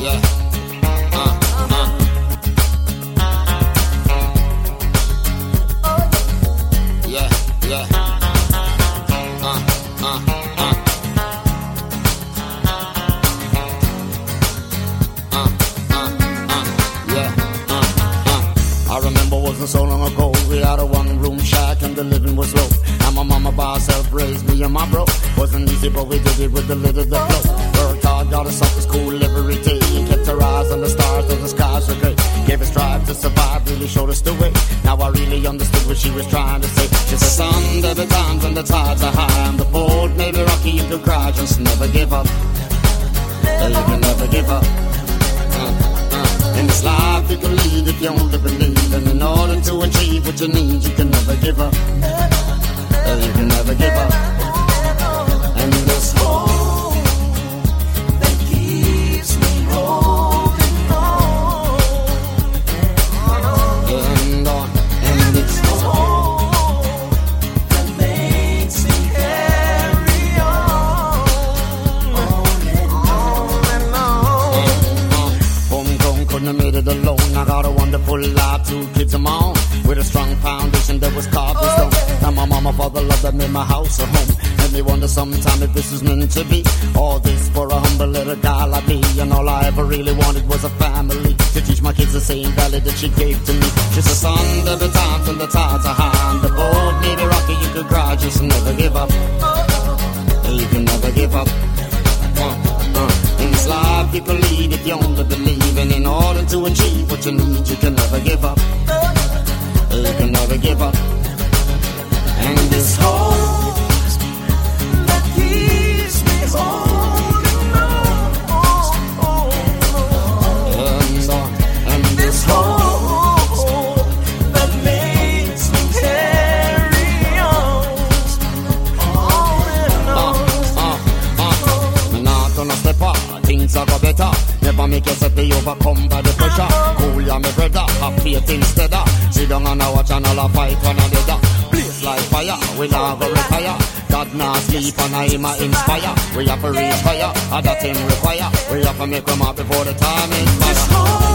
Yeah. Yeah, yeah. I remember wasn't so long ago, we had a one-room shack and the living was low. And my mama by herself raised me and my bro. Wasn't easy, but we did it with a little that flow. Worked hard, got us off to school every day, and kept our eyes on the stars till the skies were great. Gave us drive to survive, really showed us the way. Now I really understood what she was trying to say. She said, son, there be times when the tides are high and the boat may be rocky, you could cry, just never give up. You can never give up. In this life you can lead if you only believe, and in order to achieve what you need, you can never give up. You can never give up. And this hope that keeps me holding on, and on. And this hope that makes me carry on. Couldn't have made it alone. I got a wonderful life, 2 kids of my own, with a strong foundation that was carved in stone. And my mama, father, love that made my house a home. Made me wonder sometime if this was meant to be. All this for a humble little guy like me. And all I ever really wanted was a family, to teach my kids the same value that she gave to me. She's a son, there be times when the tides are high and the boat may be rocky, you could cry, just never give up. You can never give up. In this life you can lead if you only believe, and in order to achieve what you need, you can never give up. You can never give up. And this hope that keeps me holding on, and this hope that makes me carry on and not gonna step up, things are go better. Never make yourself be overcome by the pressure. Cool ya me brother, have faith instead of sit down and watch another fight one another. Blaze like fire, we not go retire. God not sleep and I him a inspire. We have to reach fire, other thing require. We have to make them up before the time is fire.